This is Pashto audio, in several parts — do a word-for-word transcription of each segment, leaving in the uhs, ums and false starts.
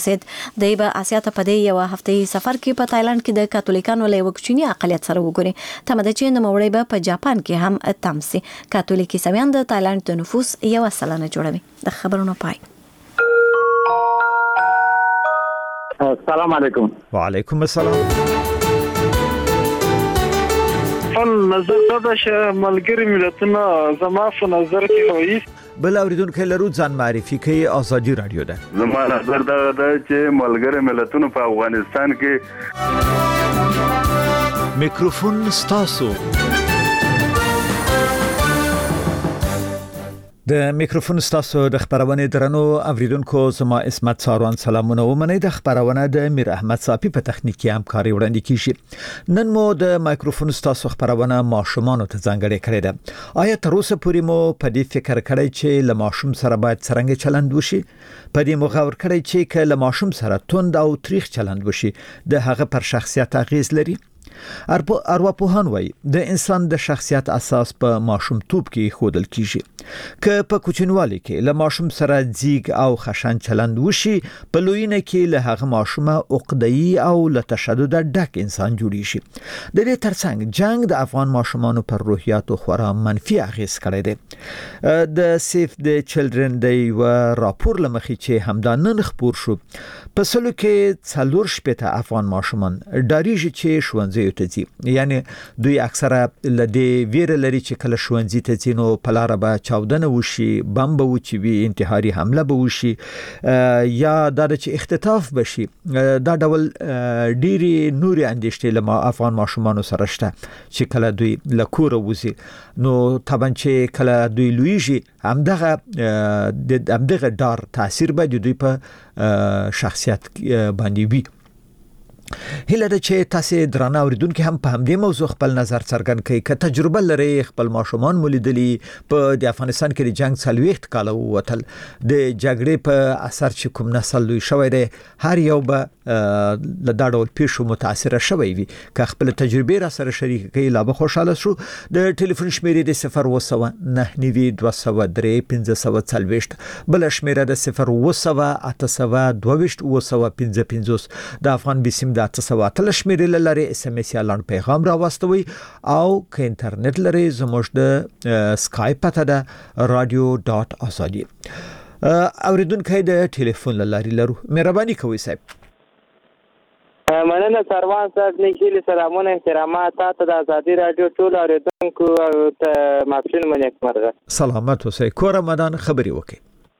سید د به اسیا ته په دې یو هفتې سفر کې په تایلند کې د کاتولیکانو له وکچینی اقلیت سره وګوري تمه ده چې د موړې به په جاپان کې هم تمسي کاتولیک عیسویان د تایلند د نفوس یو سلنه جوړوي د خبرونو پای. السلام علیکم. وعلیکم السلام. فل نظر دا چې ملګری ملتونه زما په نظر کې وایي بل اوریدونکو لرو ځان معرفي کوي ازادي رادیو ده. زما نظر دا ده چې ملګری ملتونه په افغانستان کې میکروفون ستاسو د میکروفون ستاسو د خبرونه درنو اوریدونکو زما اسمت ساروان سلامونه ومنئ. د خبرونه د میر احمد صافي په تخنیکی همکاري وړاندې کیږي. نن مو د میکروفون ستاسو خبرونه ماشومان ته ځانګړې کړې ده. آیا تر اوسه پورې مو په دې فکر کړی چې له ماشوم سره باید څنګه چلند وشي؟ په دې مو غور کړی چې کله ماشوم سره توند او تریخ چلند وشي د هغه پر شخصیت اغیز لري؟ ارواپوهان وایي د انسان د شخصیت اساس په ماشوم توپ کې خودل کیږي. که په کوچنوالي کې له ماشوم سره ځیګ او خشن چلند وشي په لوینه کې له هغه ماشومه عقده‌ای او له تشدد ډک انسان جوړی شي. د دې ترڅنګ جنگ د افغان ماشومانو پر روحیاتو خورا منفي اغیز کړی دی. د سیف د چلډرن د یو راپور لمخې چې همدا نن خبر شو په سلو کې څلور شپته افغان ماشومان ډاریږي چې ښوونځي ته ځي. یعنی دوی اکثره لدی ویره لري چې کله ښوونځي ته ځي نو په لار به چاودنه وشي، بم به وچی وي، انتحاري حمله به وشي یا دا چې اختطاف بشي. دا ډول ډيري نوري اندېشتې له افغان ماشومانو سره شته چې کله دوی له کور وځي نو طبعا چې کله دوی لویږي همدغه د همدغه ډار تاثیر به دوی په شخصیت باندې وي. هله د چې تاسو درانه اوریدونکو هم په همدې موضوع خپل نظر څرګند کړئ. که تجربه لري خپل ماشومان مولیدلی په د افغانستان کې د جنگ څلويخت کال وتل د جګړې په اثر چې کوم نسل لوی شوی دی هر یو به له دا ډول پیښو متاثر شوی وي. که خپل تجربه را سره شریک کړئ لا به خوشاله شو. د ټلیفون شمیرې د صفر وسو نه نوي دوه سوه درې پنځه سوه څلويخت بل شمیره د صفر وسو اته سوه دوه وسو پنځه پنځوس د افغان بسم د اته سوه اتلس شمیرې لري. اس ام اس یا لاند پیغام را واستوي او که انټرنیټ لري زموږ د سکایپ پته ده رادیو ډاټ ازادي. اوریدونکو د ټلیفون لاري لرو مهرباني کوئ صاحب. مننه سروان صاحب نیکلی سلامونه احترامات تاسو د ازادي رادیو ټول اوریدونکو ته مافین منیک مرغه سلامت اوسئ. کور رمضان خبري وکي.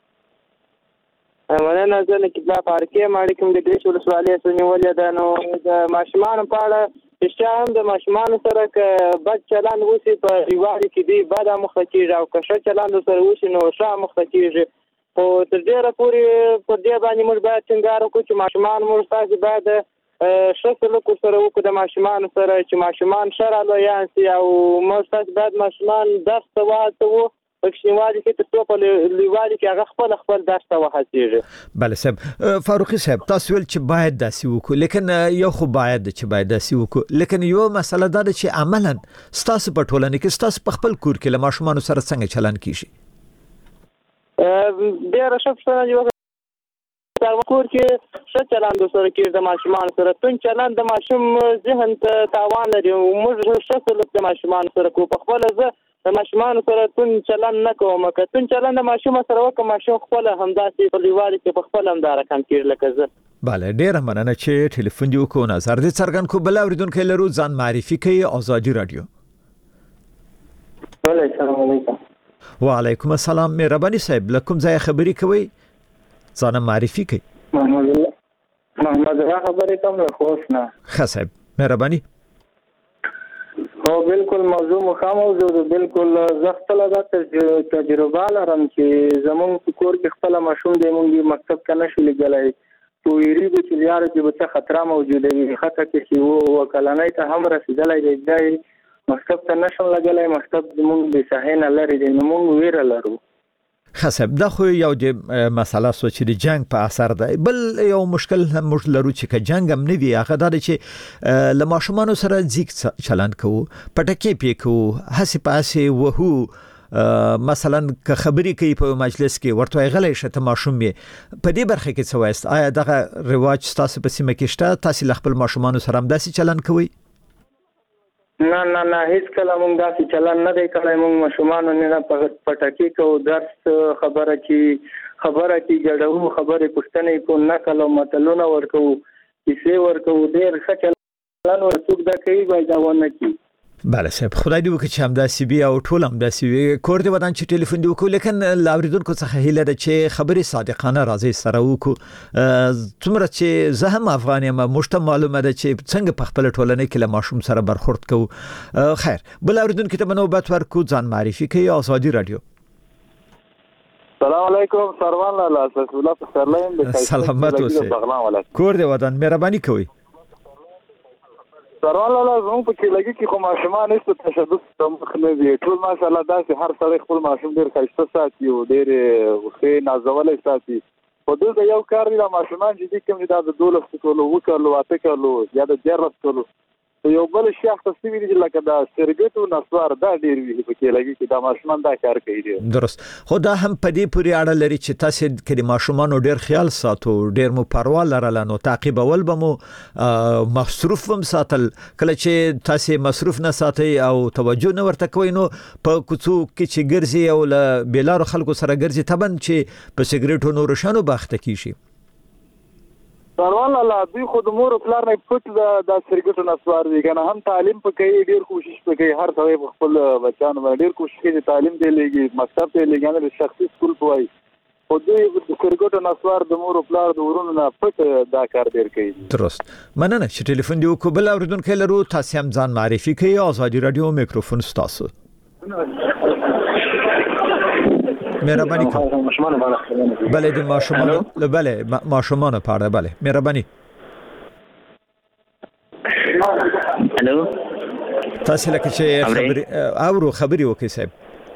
مننه زه نه کیبلا پارکې ماړي کوم د ګریش ولسوالۍ سنولې ده نو د ماشومان په اړه چې د ماشومان سره ک بد چلند وسی په ریواري کې دی بد مخه کیږي او که ښه چلند سره وسی نو ښه مخه کیږي. او تر ډیره پورې په دې باندې موږ باید څنګه وکړو چې ماشومان موږ تاسو باید ښه سلوک سره وکړو د ماشومان سره چې ماشومان شر الویان سي او موږ تاسو باید ماشومان درس ته واچوو پښینوالي کې تاسو په لیوالي کې هغه خپل خپل درس ته وهڅیږي. بله صاحب فاروقي صاحب تاسو ول چې باید داسي وکړو لیکن یو خو باید چې باید داسي وکړو لیکن یو مسله دا ده چې عملاً ستاسو په ټولنه کې ستاسو په خپل کور کې له ماشومان سره څنګه چلند کیږي؟ ا ډیر ښه یو تر کور کې څه چلند سره کېږي د ماشومان سره تون چلند د ماشوم ذهن ته تاوان لري. موږ څه سلوک د ماشومان سره کو په خپل ځ د ماشومان سره تون چلند نه کوم. که تون چلند د ماشوم سره وکړم ماشوم خپل همداسې په لیوالي کې په خپل همدار کم کېږي لکه زه. بله ډیره مننه چې ټلیفون دی وکړو نظر دې څرګند کو. بل اوریدونکو لرو ځان معرفي کوي ازادي رادیو. السلام علیکم. وعلیکم السلام. مهرباني صاحب لکم ځای خبري کوي ځان معرفي کوي. محمد الله محمد الله خبرې کوم له خوښ نه ښه صاحب مهرباني. او بالکل موضوع مخه موضوع بالکل زختله دا تجربه لرم چې زمون کور کې خپل ماشوم د مونږ مکتب ته نشو لګلای تو یریږي چې یاره چې به څه خطر موجوده وي خطر کې چې وو وکلانای ته هم رسیدلای دی دای مکتب ته نشو لګلای مکتب مونږ د صحنه لري دی مونږ ویره لرو. خصب دا خو یو د مسله سوچ د جنگ په اثر ده. بل یو مشکل هم موږ لرو چې که جنگ هم نه وي هغه دا چې لماشومانو سره ځیک چلند کوو پټکې پې کوو هسې پاسې وهو مثلا که خبري کوي په مجلس کې ورته غلې شته ماشوم په دې برخه کې څه وایست آیا دغه رواج تاسو په سیمه کې شته تاسو خپل ماشومان سره هم داسې چلن کوي نه نه نه هیڅ کله مونږ داسې چلن نه دی کړی مونږ ماشومان نه پټکی کو درس خبره کې خبره کې جوړو خبره پښتنې کو نه کله متلونه ورکو کیسې ورکو ډېر ښه چلن ورڅوک دا کوي باید دا ونه کی بله صاحب خدای دې وکړي چې هم داسې بي او ټول هم داسې وي کور دې ودان چې ټلیفون دې وکړو لیکن لاوریدونکو څخه هیله ده چې خبرې صادقانه راځي سره وکړو څومره چې زه هم افغان یم مشته معلومه ده چې څنګه په خپل ټولنه کې له ماشوم سره برخورد کوو خیر بل لاوریدونکو ته نوبت ورکو ځان معرفي کوي آزادي رادیو سلام علیکم سروان لاله اساس الله پسرلایم د سلامت اوسه کور دې ودان مهرباني کوي سروان لاله زموږ په کې لګي کې خو ماشومان هیڅ تشدد ته مخ نه دي ټول ماشاءالله داسې هر سړی خپل ماشوم ډېر ښایسته ساتي او ډېر ښه نازولی ساتي خو دلته یو کار دی دا ماشومان چې دي کوم دا د دولس کلو اووه کلو اته کلو یا د دیارلس کلو یو بل شیخ تصویر دی لکه دا سرګټو نسوار دا ډېر وی په کې لګي چې دا ماشومان دا کار کوي دي درست خو دا هم په دې پورې اړه لري چې تاسو کله ماشومان ډېر خیال ساتو ډېر مو پروا لرله نو تعقیب اول به مو مصروف هم ساتل کله چې تاسو مصروف نه ساتي او توجه نه ورته کوي نو په کوڅو کې چې ګرځي او له بیلارو خلکو سره ګرځي تبن چې په سیګریټو نو روشانو باخته کیشي سروان لاله دوی خود مور پلار نه پټ د سرګټو نسوار دي کنه هم تعلیم په کوي ډیر کوشش کوي هر څوی خپل بچانو باندې ډیر کوشش کوي تعلیم دی لګي مکتب ته لګي نه شخصي سکول پوي خو دوی د سرګټو نسوار د مور پلار د ورونو نه پټ دا کار ډیر کوي درست مننه چې ټلیفون دی وکړ بل اوردونکو لرو تاسو هم ځان معرفي کوي آزادي رادیو میکروفون تاسو مهرباني کوئ بله د ماشومان بله ماشومان په اړه بله مهرباني الو تاسو لکه چې خبري اورو خبري وکي صاحب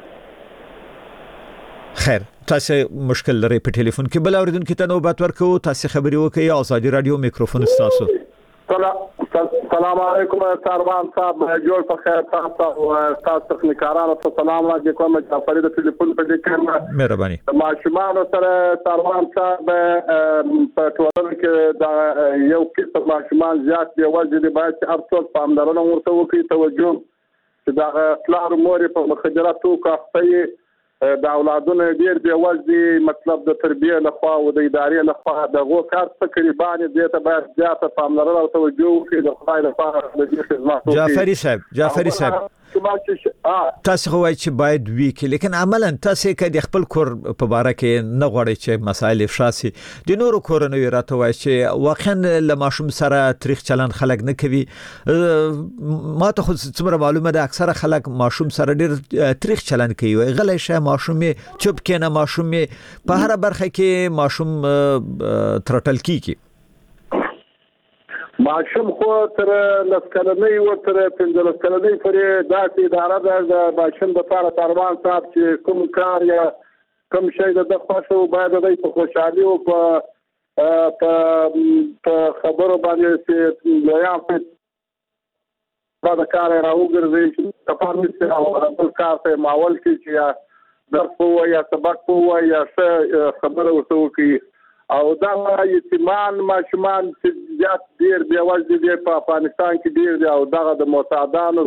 خیر تاسو مشکل لري په ټلیفون کې بل اوریدونکو ته نوبت ورکو تاسو خبري وکي آزادي رادیو میکروفون تاسو سلام علیکم سروان صاحب جوړ په خیر تاسو او تاسو تخنیکارانو ته سلام راځي کوم جعفری د ټلیفون په دې کې مهرباني ماشومان سره سروان صاحب په ټولنه کې دا یو کیسه ماشومان زیات دی وځي د باید افسوس پاملرنه ورته وکړي توجه چې دا پلار مور په مخدراتو کافتي د اولادونو ډیر دی وځي مطلب د تربیه لخوا او د ادارې لخوا د غو کار تقریبا دې ته باید زیاته پاملرنه او توجه وکړي د خدای لپاره د دې خدمات جعفری صاحب جعفری صاحب تاسو خو وایي چې باید وی کې لیکن عملاً تاسو کې د خپل کور په باره کې نه غواړئ چې مسائل افشا شي د نورو کورنیو راته وایي چې واقعا له ماشوم سره تاریخ چلن خلک نه کوي ما ته خو څومره معلومه ده اکثره خلک ماشوم سره ډېر تاریخ چلن کوي غلې شه ماشوم چوپ کینه ماشوم په هر برخه کې ماشوم ترټل کیږي ماشوم خو تر لسکلنۍ و تر پنځه لسکلنۍ پورې داسې اداره ده د ماشوم لپاره سروان صاحب چې کوم کار یا کوم شی د خوښو باید د په خوشحالي او په په خبرو باندې چې لویان په دا کار راوګرځي چې په پاره او خپل کار ته ماول کې چې درس وو یا سبق وو یا خبره ورته وکړي او دا یتیمان ماشومان چې زیات ډیر دی وځي دی په افغانستان کې ډیر دی او دغه د مساعدانو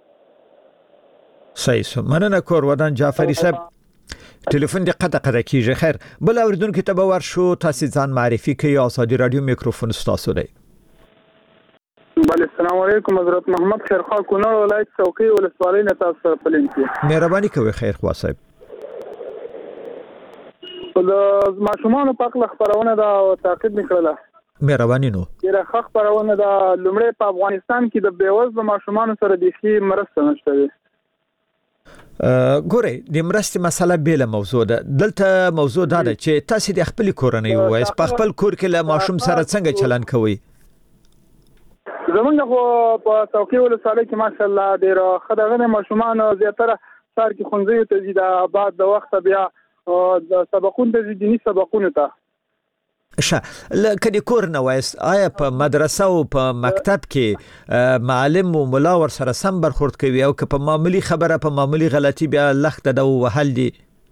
صحیح سو مننه کور ودان جعفری صاحب ټلیفون دې قطع قطع کیږي خیر بل اوریدونکو ته به ورشو تاسو ځان معرفي کوي آزادي رادیو میکروفون تاسو دی بله السلام علیکم حضرت محمد خیرخوا کونړ ولایت څوکۍ ولسوالۍ نه تاسو سره پلین کې مهرباني کوي خیرخوا صاحب د ماشومان په خپل خبرونه دا تعقیب نکړه مهرباني نو ډیره ښه خبرونه دا لومړی په افغانستان کې د بیوزلو ماشومان سره د شي مرسته نشته دی ګوره د مرستې مسله بیل موضوع ده دلته موضوع دا ده چې تاسو د خپل کورنۍ وایي په خپل کور کې له ماشوم سره څنګه چلن کوي زمونږ خو په څوکۍ ولسوالۍ کې ماشاءالله ډیره خدغه ماشومان زیاتره سار کې خونځي ته زیاده بعد د وخت بیا د سبقون د دینی سبقونه ته شه لکه د کور نه وایست آیا په مدرسه او په مکتب کې معلم او ملا ور سره سم برخورد کوي او که په معمولی خبره په معمولی غلطي بیا لخته د وهل دي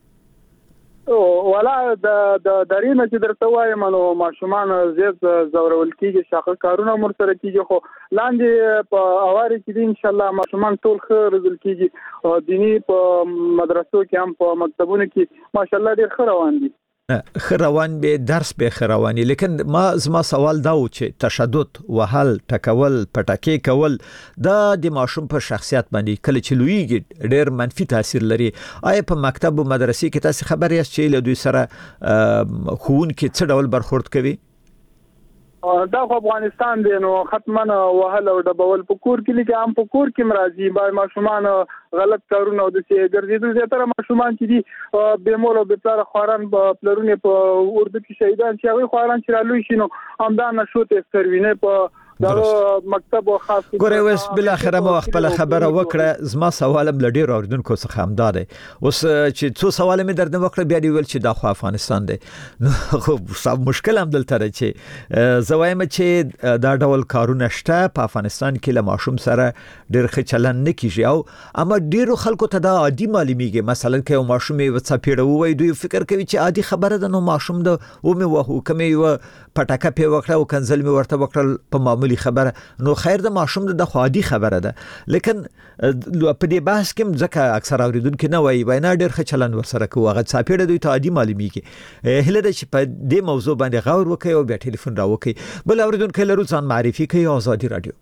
ولا د د درینه چې درته وایم نو ماشومان زیات زورول کیږي شاخه کارونه مر سره کیږي خو لاندې په اواري کې ان شاء الله ماشومان ټول ښه رزل کیږي دینی په مدرسو کې هم په مکتبونو کې ماشاءالله ډیر ښه روان دي خروان به درس به خروانی لیکن ما زما سوال دا و چې تشدد وهل ټکول پټکی کول دا د ماشوم په شخصیت باندې کله چې لویږي ډېر منفي تاثیر لري آیا په مکتب او مدرسې کې تاسو خبر یاست چې له دوی سره خون کې څه ډول برخورد کوي دا افغانستان دی نو ختمن وهل او ډبول په کور کې لکه هم په کور کې مرাজি بای ماشومان غلط کارونه د سي ګرځېدل زیاتره ماشومان چې دي به مول او به پلار خوران په پلرونه په اردو کې شهیدان چې هغه خوران چې رالوي شنو همدا نشوت سروینه په دا مکتب او خاص ګوره وس بل اخره مو خپل خبره وکړه زما سوالم لډیر اوردونکو څخه هم داده اوس چې څو سوال مې درنه وکړه بیا دی ول چې دا خو افغانستان دی نو خو صاحب مشکل هم دلته چې زوایم چې دا ډول کارونه شته په افغانستان کې له ماشوم سره ډیر ښه چلن نه کیږي او اما ډیرو خلکو ته دا عادي معلومیږي مثلا کې یو ماشوم یې وڅپېړو وای دوی فکر کوي چې عادي خبره ده نو ماشوم د و مې وهو کمې و پټاکه په وکړه او کنزل مې ورته وکړل په معمولی خبره نو خیر د ماشوم د خوادي خبره ده لیکن په دې بحث کې ځکه اکثر اوریدونکو نه وایي وینا ډېر ښه چلند ورسره کوي هغه څاپېړه دوی ته عادي معلومیږي هله د چې په دې موضوع باندې غور وکړي او بیا ټلیفون راوکړي بل اوریدونکو لرو ځان معرفي کوي آزادي رادیو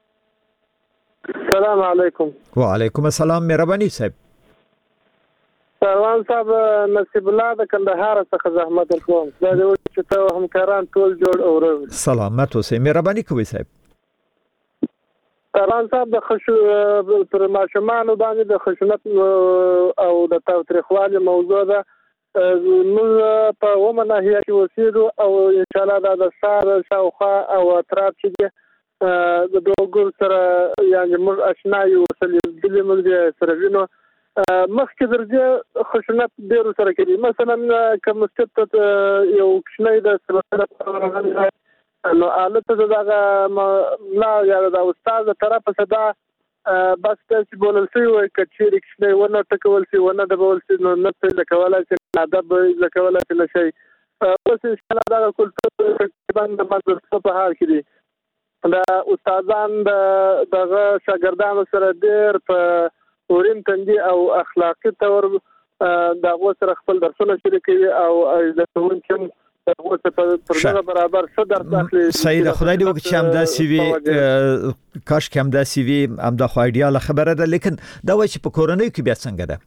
السلام علیکم وعلیکم السلام مهرباني صاحب سروان صاحب نصیب الله د کندهار څخه زحمت کوم دا د چې ته همکاران ټول جوړ اورو سلامت اوسئ مهرباني کوئ صاحب سروان صاحب د خشو پر ماشومان باندې د خشونت او د تاوتریخوالي موضوع ده موږ په ومه ناحیه کې اوسېږو او ان شاء الله دا د ښار شاوخوا او اطراف چې د دوه سره یعنی موږ آشنا یو سره د موږ سره وینو مخکې درځي خشونت ډېر سره کوي مثلا کوم مسجد یو کښنۍ د سره نو البته دغه لا یا د استاد طرفه صدا بس چې بولل شي وي کچېری کښنۍ ونه ټکول شي ونه د بول شي نو نه څه کولای شي ادب کولای شي نشي اوس ان شاء الله دا کلتور باندې د مدرسو په حال کې دي دا استادان دغه شاګردانو سره ډېر په ورین تندي او اخلاقی تور دا غوسه خپل درسونه شریکوي او د کوونکم غوسه پر دغه برابر څه درس اخلي سید خدای دې وکړي چې هم دا سی وی کاش کې هم دا سی وی هم دا خو ایډیال خبره ده لیکن دا وایي چې په کورنۍ کې بیا څنګه ده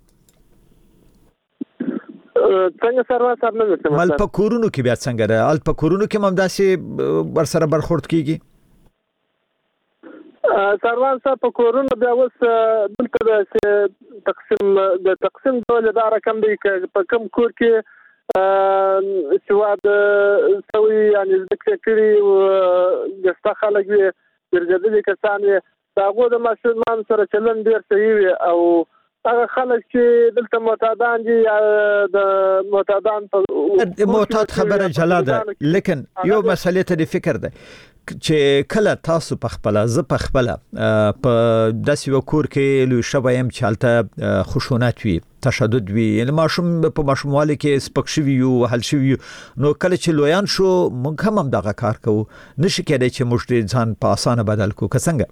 څنګه سره سره نه وي مال په کورونو کې بیا څنګه ده ال په کورونو کې هم دا سی ور سره برخورد کیږي سروان صاحب په کورونو بیا اوس دلته د تقسیم د تقسیم ډول دا رقم دی په کوم کور کې سواد سوي یعنی ذکر کړي او د خلک وي درجه کسان دا غو د ماشومان سره چلن ډیر صحیح وي او هغه خلک چې دلته معتادان دي د معتادان په معتاد خبره جلا ده لیکن یو مسئله ته فکر ده چې کله تاسو په خپل ز په خپل په داسې وکور کې لوي شوایم چالته خشونت وي تشدد وي یعنی ماشوم په ماشوموالي کې سپک شوی یو حل شوی نو کله چې لویان شو موږ هم دغه کار کوو نشي کېدای چې موږ ځان په اسانه بدل کو څنګه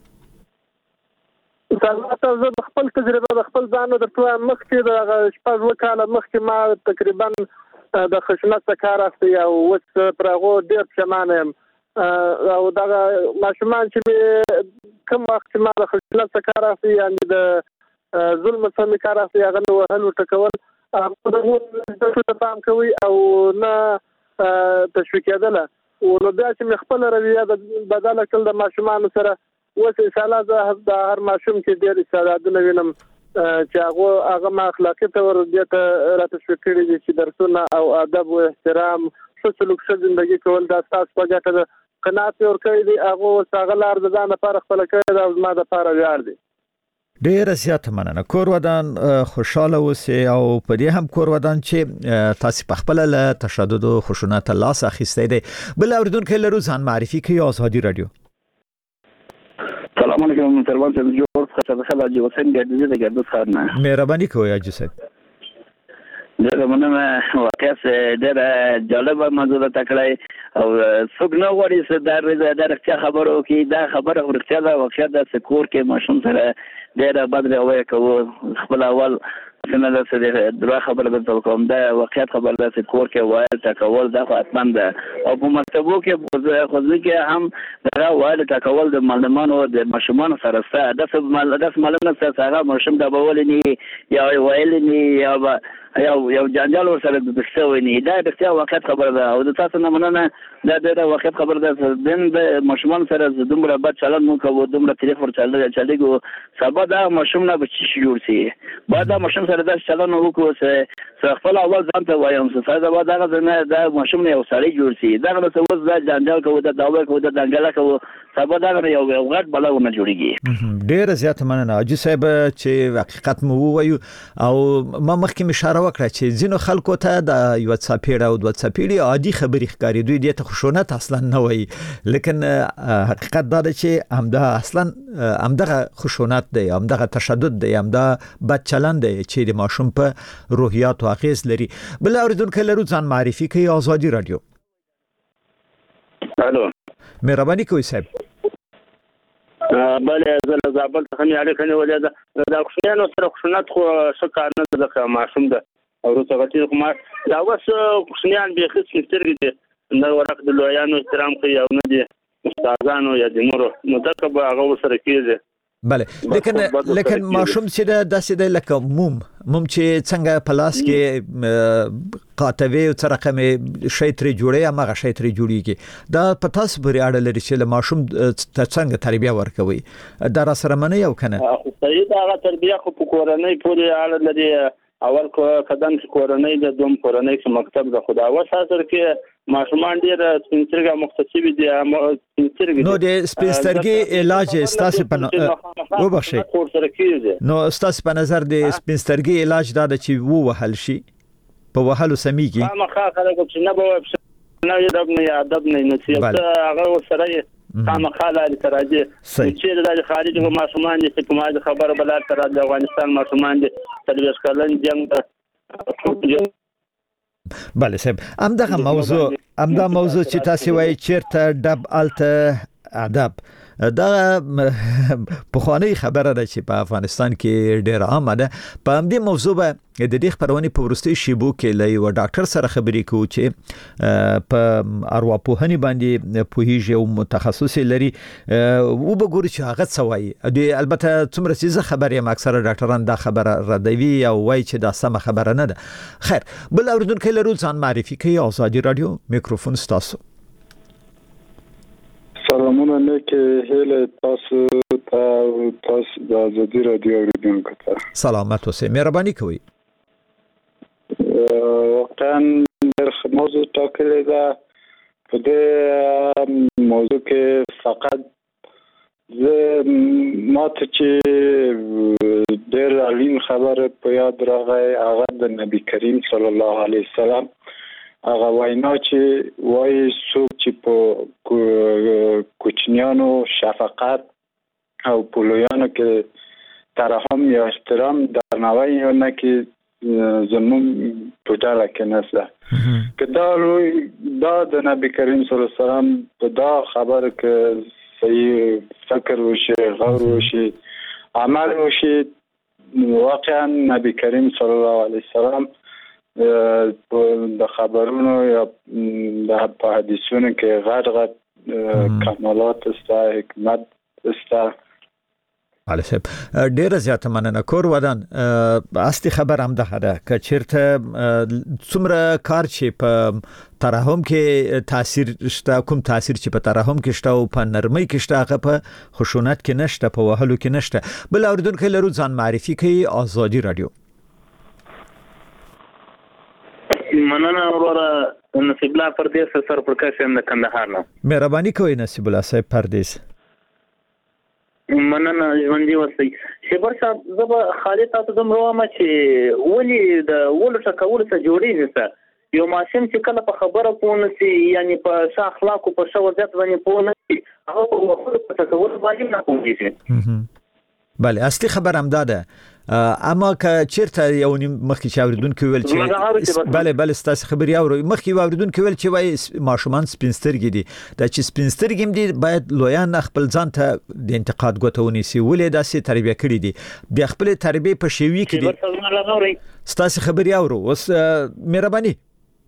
تاسو زه خپل تجربه د خپل ځان د ټول مخکې د شپږ وکاله مخکې ما تقریبا د خشونت کار اخلي او وڅ پرغو ډیر پښمانه يم او دا ماشومان چې کوم وخت ما د خشونت کار اخلي یعنی د ظلم سم کار اخلي هغه وهل او ټکول هغه د څه پام کوي او نه تشویق کېدله او نو بیا چې خپل رویه بدله کړل د ماشومان سره وڅ ان شاء الله د هر ماشوم کې ډېر استعدادونه وینم چې هغه هغه ما اخلاقی تور دې ته راته فکر دي چې درسونه او ادب او احترام څه سلوک څه ژوندۍ کول دا تاسو په ګټه ده قناعت ور کوي دي هغه وساغلار د ځان لپاره خپل کړی دا ما د لپاره ویار دي ډیر زیات مننه. کور ودان خوشاله اوسئ او په دې هم کور ودان چې تاسو په خپل له تشدد او خشونت لاس اخیستئ دي. بل اوریدونکو له روزان معرفي کوي آزادي رادیو. سلام علیکم تربان صاحب جوړ څه خبر دی وسیم ګرځي د ګرځي خارنه مهرباني کوئ اجي صاحب. دا مننه واقعا ډېر جالبه موضوع ده تکړه او څوک نو غواړي چې دا د رښتیا خبرو کې دا خبره ورته دا واقعا د سکور کې ماشوم سره ډېر بدر وای کوو خپل اول څنګه د څه درو خبره د کوم دا واقعا خبره د سکور کې وای تا کول دا حتمن ده او په مکتبو کې خو ځکه هم دا وای تا کول د معلمانو د ماشومان سره سره د څه معلومات سره هغه ماشوم د بولني یا ویلني یا یو یو جنجال ورسره د څه ونی دا د څه وخت خبره ده او د تاسو نه مننه دا د وخت خبره ده د ماشومان سره دومره بد چلند مو کوو دومره تاریخ ور چلند چلیږي سبا دا ماشوم نه بچی جوړ سي بعد دا ماشوم سره دا چلند وکړو چې خپل اول ځان ته وایم چې دا دا نه دا ماشوم نه یو سړی جوړ سي دا نو څه وځ دا جنجال کوو دا داوا کوو دا دنګلا کوو سبا دا یو غټ بلاونه جوړیږي. ډیر زیات مننه اجي صاحب چې حقیقت مو وایو او ما مخکې اشاره وکړه چې ځینو خلکو ته د یو څاپیړه او د څاپیړي عادي خبرې ښکاري دوی د خشونت اصلا نه وایي لیکن حقیقت دا دی چې همدا اصلا همدغه خشونت دی همدغه تشدد دی همدغه بد چلند دی چې د ماشوم په روحیات او اغیز لري. بل اوریدونکو لرو ځان معرفي کوي آزادي رادیو. الو مهرباني کوئ صاحب. بله زه زابل څخه نه اړیکه نه ولې دا خشونت سره خشونت خو څه کار نه ده ماشوم ده او څه غتی خو ما دا وس خشونیان به خص کېږي دي نو ورک د لویانو احترام کوي او نه دي استادانو یا د نورو نو دا که هغه سره کېږي. بله لیکن لیکن ماشوم چې د داسې د لکه موم موم چې څنګه پلاس کې قاطوي او ترقمه شی تر جوړي هغه شی تر جوړيږي دا په تاسو پورې اړه لري چې ماشوم څنګه تربیه ورکوي دا را سره منه یو کنه صحیح دا هغه تربیه خو په کورنۍ پورې اړه لري. اول قدم چې کورنۍ د دوم کورنۍ چې مکتب د خدا وساتر کې ماشومان ډیر سپینسترګه مختصي دي سپینسترګه نو د سپینسترګي علاج ستاسو په وبخښي نو ستاسو په نظر د سپینسترګي علاج دا چې وو وهل شي په وهلو سميږي ما خا خلک چې نه به نه یادب نه ادب نه نصیحت هغه سره قام خاله لتراجي چې د خارج ماشومان دي چې کومه خبره بلار تر د افغانستان ماشومان دي تلويش کلن جنگ. بله صاحب همدغه موضوع همدا موضوع چې تاسو وایي چیرته دب الته ادب دا په خواني خبره ده چې په افغانستان کې ډېر عام ده. په همدې موضوع به د دې خبرونه په ورستي شیبو کې لای و ډاکټر سره خبرې کوو چې په ارواپوهنې باندې پوهیږي او متخصص لري او به ګوري چې هغه څه وایي. د البته څومره چې خبرې هم اکثره ډاکټران دا خبره ردوي او وایي چې دا سم خبره نه ده. خیر بل اوریدونکو لرو ځان معرفي کوي آزادي رادیو میکروفون تاسو. سلامونه نیکه هیله تاسو ته تاسو د آزادي رادیو اوریدونکو ته سلامت اوسئ. مهرباني کوئ. وقتا در موضوع ټاکلې ده په دې موضوع کې فقط زه ماته چې ډېر اړین خبره په یاد راغی هغه د نبی کریم صلی الله علیه وسلم هغه وینا چې وایي څوک چې په کوچنیانو شفقت او په لویانو کې ترحم یا احترام درناوی نه کې زمون په ډله کې نشته که دا دا د نبی کریم صلی الله علیه وسلم په دا خبره کې صحیح فکر وشي غور وشي عمل وشي واقعا نبی کریم صلی الله علیه وسلم د خبرونو یا د حدیثونو کې غټ غټ کمالات است حکمت است. علي صاحب ډیره زیاته مننه. کور ودان اصلي خبر هم ده ده چې چیرته څومره کار چې په ترحم کې تاثیر شته کوم تاثیر چې په ترحم کې شته او په نرمۍ کې شته هغه په خشونت کې نشته په وهلو کې نشته. بل اوریدونکو لرو ځان معرفي کوي آزادي رادیو. مننه وروره نصیب الله پردیس سر پرکاش هم د کندهار نه. مهرباني کوئ نصیب الله صاحب پردیس. مننه ژوندۍ وسي شبر صاحب زه به خالد تاسو د مروه چې ولي د ولو ټکول څه جوړیږي څه یو ماشوم چې کله په خبره پونه سي یعنی په ښه اخلاق او په ښه وضعیت باندې پونه سي هغه په وخت په ټکول باندې نه پوهیږي. بله اصلي خبر هم داده اما که چیرته یو مخکې چې اوریدونکو ویل چې بله بله ستاسو خبري اوري مخکې اوریدونکو ویل چې وای ماشومان سپینسترګي دي دا چې سپینسترګي هم دي باید لویان خپل ځان ته د انتقاد غوتهونی سي ولې داسې تربیه کړی دي بیا خپل تربیه په شیوي کې دي ستاسو خبري اورو اوس مهرباني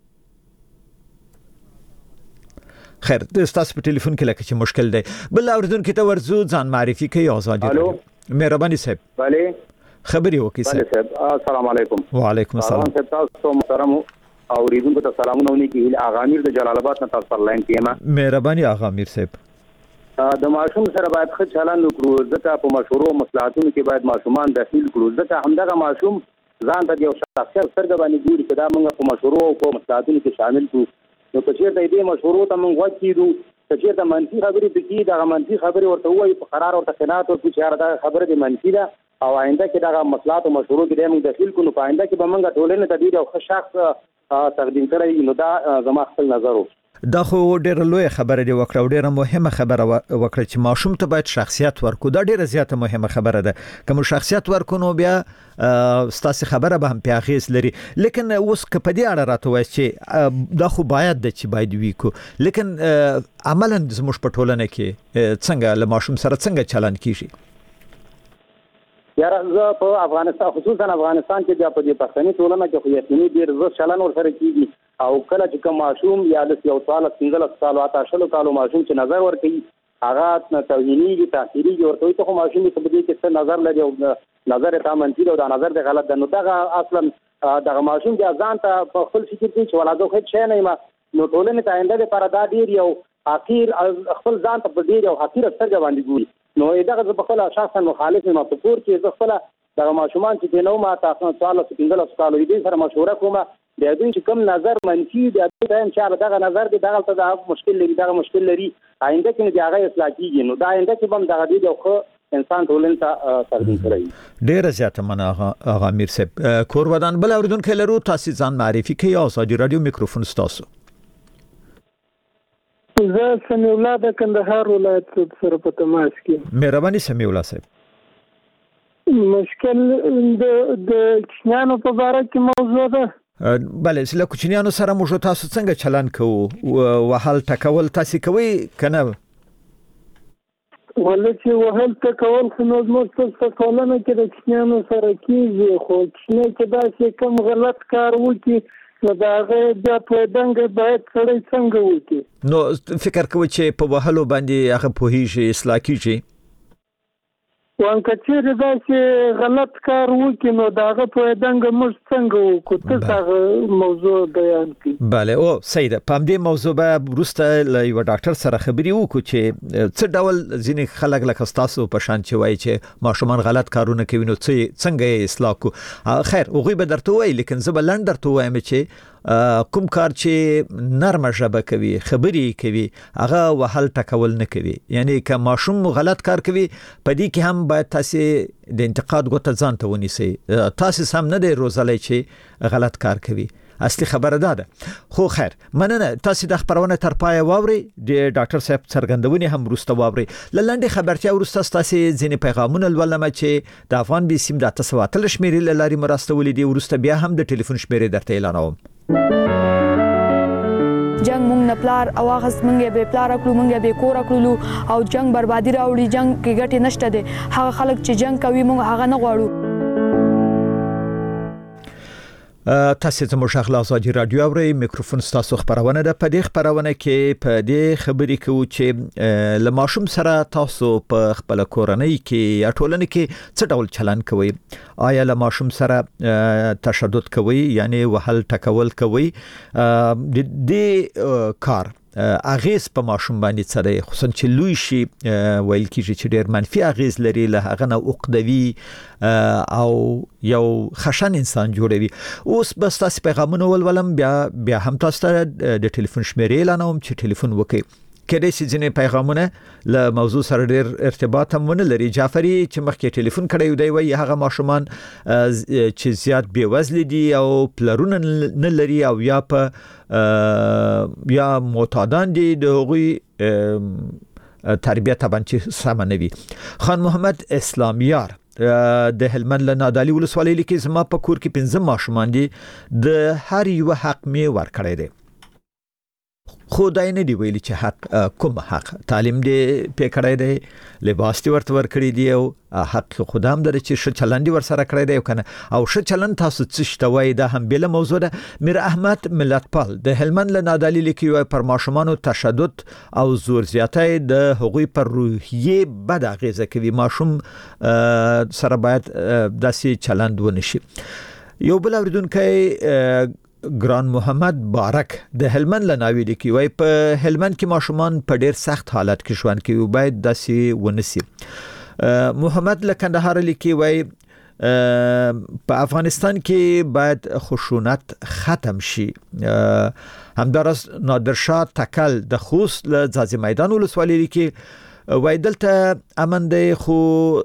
خیر د تاسو په ټلیفون کې لکه چې مشکل دی بل اوریدونکو ته ورزو ځان معرفي کوي آزادي الو مهرباني صاحب بله خبري وکي صاحب السلام علیکم وعلیکم السلام تاسو محترم اوریدونکو ته سلامونه ونی کې اغا امیر د جلال آباد نه تاسو لاین کې ما مهرباني اغا امیر صاحب د ماشوم سره باید ښه چلند وکړو ځکه په مشورو مصلحتونو کې باید ماشومان داخل کړو ځکه همدغه ماشوم ځان ته یو شخصیت سترګ باندې ګوري کدا موږ په مشورو او په مصلحتونو کې شامل کړو نو که چیرته دې مشورو ته موږ وکړو که چیرته منفي خبرې پکې دا منفي خبرې ورته وایي په قرار ورته خنات ورته چې دا خبره دې منفي ده او آینده کې دا مصلحت او مشورو کې موږ داخل کړو په آینده کې به موږ ټولنه ته ډیر ښه شخص تقدیم کړی نو دا زما خپل نظر دا خو ډیره لوی خبره دی وکړه او ډیره مهمه خبره وکړه چې ماشوم ته باید شخصیت ورکو دا ډیره زیاته مهمه خبره ده کوم شخصیت ورکو نو بیا ستاسو خبره به هم پیاغیس لري لیکن اوس کپه دی اړه راته وای چې دا خو باید د چې باید وی کو لیکن عملاً زموږ په ټولنه کې څنګه له ماشوم سره څنګه چلند کیږي یاره زه په افغانستان خصوصا افغانستان کې د په پښتني ټولنه کې خو یقیني ډیر زه چلند ورسره کیږي او کله چې کوم ماشوم یا د یو سال څنګه سال واته شلو کالو ماشوم چې نظر ورکړي هغه توهیني تاثیري ورته ته خو ماشوم په دې کې څه نظر لري او نظر ته منفي او دا نظر د غلط ده نو دا اصلا دغه ماشوم چې ځان ته په خپل فکر کې چې ولادو خې شي نه ما نو ټولنه ته آینده لپاره دا ډیر یو اخیر خپل ځان ته په ډیر یو اخیر سترګ باندې ګوري نو دغه په خپل شخصا مخالف ما په کور کې خپل دغه ماشومان چې نو ما تاسو سوال څنګه سوال دې سره مشوره کوم د دې چې کوم نظر منفي دی دا ان شاء الله دغه نظر دی دغه ته د مشکل لري دغه مشکل لري آینده کې دی هغه اصلاح کیږي نو دا آینده کې هم دغه دی یو انسان ټولن ته تربیت کوي ډیر زیاته منه اغا امیر صاحب کور ودان بل اوریدونکو لرو تاسو ځان معرفي کوي آزادي رادیو میکروفون تاسو زه سمیع الله د کندهار ولایت سره په تماس کې مهرباني سمیع الله صاحب مشکل د د چنانو په اړه کې موضوع ده بله سله کوچنیانو سره موږ تاسو څنګه چلند کوو وهل ټکول تاسو کوي کنه ولکه وهل ټکول خو نو موږ په ټولنه کې د چنانو سره کیږي خو چې کې دا چې کوم غلط کار وکړي نو دا هغه د پوهنګ باید سړی څنګه وکړي نو فکر کوي چې په وهلو باندې هغه پوهیږي اصلاح کیږي وان کچېره دا چې غلط کار وکړي نو دا هغه پوهنګ موږ څنګه وکړو ته هغه موضوع بیان کړي bale او سید په دې موضوع به ورسته له یو ډاکټر سره خبري وکړو چې څه ډول ځینې خلک لکه تاسو په شان چې وایي چې ماشومان غلط کارونه کوي نو څنګه اصلاح کو خیر هغه به درته وایي لیکن زه بل درته وایم چې کوم کار چې نرمه ژبه کوي خبري کوي هغه وهل ټکول نه کوي یعنی که ماشوم غلط کار کوي په دې کې هم باید تاسو د انتقاد غوته ځان ته ونیسئ تاسو هم نه دی روزلای چې غلط کار کوي اصلي خبره ده خو خیر مننه تاسو د خبرونه تر پای واوري د ډاکټر صاحب څرګندونې هم ورسته واوري لنډه خبرتیا ورسته تاسو ځینې پیغامونه ولوم چې د افغان بي سیم د تاسو واتل شمیرې لاري مرستولې دي ورسته بیا هم د ټلیفون شمیرې درته اعلانوم جنگ مونږ نه پلار او هغه مونږ به پلار کړو مونږ به کور کړو او جنگ بربادي راوړي جنگ کې ګټه نشته ده هغه خلک چې جنگ کوي مونږ هغه نه غواړو تاسو ته مشغل آزادي رادیو اوري میکروفون تاسو خبرونه ده په دې خبرونه کې په دې خبرې کوي چې لماشوم سره تاسو په خپل کورنۍ کې یا ټولنه کې څه ډول چلند کوي آیا لماشوم سره تشدد کوي یعنی وهل ټکول کوي د دې کار اغیز په ماشوم باندې سره خصوصا چې لوی شي ویل کیږي چې ډېر منفي اغیز لري له هغه نه عقدوي او یو خشن انسان جوړوي اوس بس تاسو پیغامونه ولولم بیا بیا هم تاسو ته د ټلیفون شمیرې اعلانوم چې ټلیفون وکړئ کله چې ځینې پیغامونه له موضوع سره ډېر ارتباط هم ونه لري. جعفري چې مخکې ټلیفون کړی دی وایي هغه ماشومان چې زیات بې وزله دي او پلرونه نه لري او یا په یا معتادان دي د هغوی تربیه طبعا چې سم نه وي. خان محمد اسلامیار د هلمند له نادعلي ولسوالۍ لیکي زما په کور کې پنځه ماشومان دي د هر یو حق می ورکړی دی خو دای نه دی ویلي چې حق کوم حق تعلیم دی پکړی دی لباس دی ورته ورکړی دی او حق خدام در چې ش چلند ور سره کړی دی کنه او ش چلند تاسو څه شتوي دا هم بل موضوع ده. میر احمد ملتپال د هلمند له نادعلي لیکي وای پر ماشومان تشدد او زور زیاتۍ د حقوقي پر روحیه بد اغیزه کوي ماشوم سره باید داسې چلند ونشي. یو بل اوریدونکو ګران محمد بارک د هلمند لناوی لیکي وای په هلمند کې ماشومان په ډیر سخت حالت کې ژوند کوي باید داسې ونسی. محمد لکندهار لیکي وای په افغانستان کې باید خشونت ختم شي. همدارس نادرشاه تکل د خوست له ځاځي میدان ولسوالۍ لیکي وای دلته امن دی خو